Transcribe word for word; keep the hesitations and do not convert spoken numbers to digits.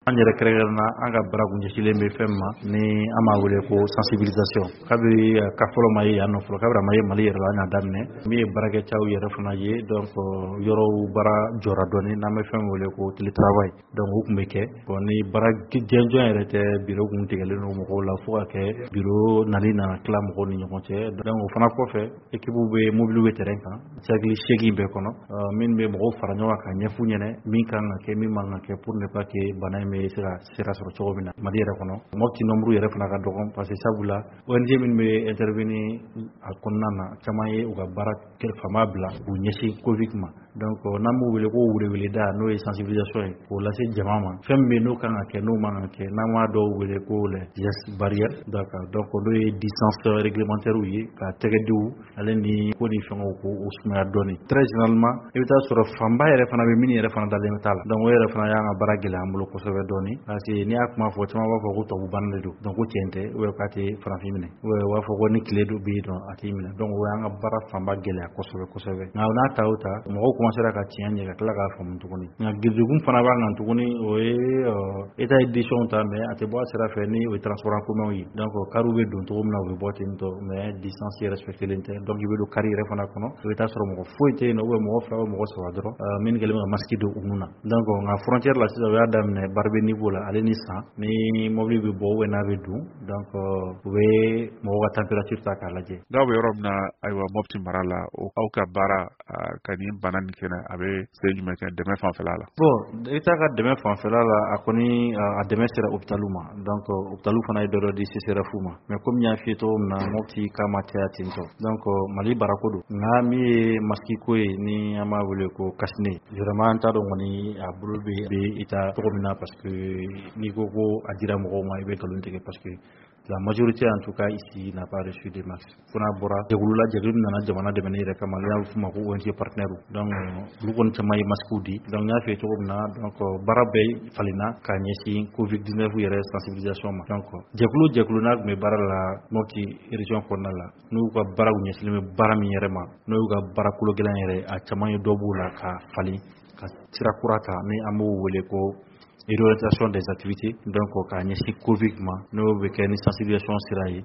An yɛrɛ kɛrɛnkɛrɛnna an ka baara kun ɲɛsilen bɛ fɛn ma ni an b'a wele ko sensibilisation kabiri ka fɔlɔ ma ye yan nɔ fɔlɔ kabiri a ma ye Mali yɛrɛ la an y'a daminɛ min ye baarakɛcaw yɛrɛ fana ye donc yɔrɔw baara jɔra dɔɔnin n'an bɛ fɛn wele ko télétravail donc o tun bɛ kɛ bon ni baara jɛnjɔn yɛrɛ tɛ bureau kun tigɛlen don mɔgɔw la fo ka kɛ bureau nali nana tila mɔgɔw ni ɲɔgɔn cɛ donc o fana kɔfɛ équipe bɛ mobile bɛ terrain kan cercle seegin bɛɛ kɔnɔ min bɛ mɔgɔw fara ɲɔgɔn kan ka ɲɛf'u ɲɛna min kan ka kɛ min man ka kɛ pour ne pas que bana in bɛ se ka sira sɔrɔ cogo min na Mali yɛrɛ kɔnɔ Mopti nombre yɛrɛ fana ka dɔgɔn parce que sabula O N G min bɛ intervenir a kɔnɔna na caman ye u ka baara fama bila u ɲɛsin Covid ma donc n'an b'u wele ko weleweleda n'o ye sensibilisation ye k'o lase jama ma fɛn min bɛ n'o kan ka kɛ n'o man ka kɛ n'an b'a dɔw wele ko les gestes barrières d'accord donc n'o ye distance réglementaire ye ka tɛgɛdiw ale ni ko ni fɛngɛw ko o sumaya dɔɔnin très généralement i bɛ taa sɔrɔ fanba yɛrɛ fana bɛ min yɛrɛ fana dalen t'a la donc o yɛrɛ fana y'an ka baara gɛlɛya an bolo kosɛbɛ dɔɔnin parce que n'i y'a kuma fɔ caman b'a fɔ ko tubabu bana de don donc ko tiɲɛ tɛ ou bien k'a tɛ farafin minɛ ou bien u b'a fɔ ko ni tile dɔ bɛ yen nɔ a t'i minɛ donc o y'an ka baara fanba gɛlɛya kosɛbɛ kosɛbɛ nka n'a ta o ta mɔgɔw commencera ka tiɲɛ ɲɛ ka tila k'a faamu tuguni nka degun fana b'an kan tuguni o ye état ye décision ta mais a tɛ bɔ a sira fɛ ni o ye transport en commun ye donc kariw bɛ don cogo min na u bɛ bɔ ten tɔ mais distance respecté len tɛ donc i bɛ don kari yɛrɛ fana kɔnɔ i bɛ taa sɔrɔ mɔgɔ foyi tɛ yen nɔ ou bien mɔgɔ fila ou mɔgɔ saba dɔrɔn min kɛlen bɛ ka masque don u nun na donc nka frontière la sisan u y'a daminɛ Barbe niveau la ale ni san ni mobile bɛ bɔ ou bien n'a bɛ don donc u bɛ mɔgɔw ka température ta k'a lajɛ n'aw bɛ yɔrɔ min na ayiwa Mopti mara la aw ka baara ka nin bana nin kɛnɛ a bɛ se jumɛn kɛ dɛmɛ fanfɛla la bon état ka dɛmɛ fanfɛla la a kɔni a dɛmɛ sera hôpitalu ma donc hôpitalu fana ye dɔ dɔ di C C R F ma mais comme n y'a f'i ye cogo min na Mopti ka ma caya ten tɔ donc Mali baarako don nka min ye masque ko ye ni an b'a wele ko casine vraiment an t'a dɔn kɔni a bolo bɛ état cogo min na parce que n'i ko ko a dira mɔgɔw ma i bɛ nkalon tigɛ parce que la majorité en tout cas ici n'a pas reçu de masques fo n'a bɔra jɛkulu la jɛkulu min nana jamana dɛmɛni yɛrɛ kama n'an b'a f'u ma ko O N G partenaires donc olu kɔni caman ye masques di donc n y'a f'i ye cogo min na donc baara bɛɛ falenna k'a ɲɛsin Covid dix-neuf yɛrɛ sensibilisation ma donc jɛkulu jɛkulu n'a tun bɛ baara la Mopti région kɔnɔna la n'u ka baaraw ɲɛsinnen bɛ baara min yɛrɛ ma n'o y'u ka baara kolo gɛlɛn yɛrɛ a caman ye dɔ b'u la ka falen ka sira kura ta ni an b'o wele ko et l'orientation des activités donc k'a ɲɛsin Covid ma n'o bɛ kɛ ni sensibilisation sira ye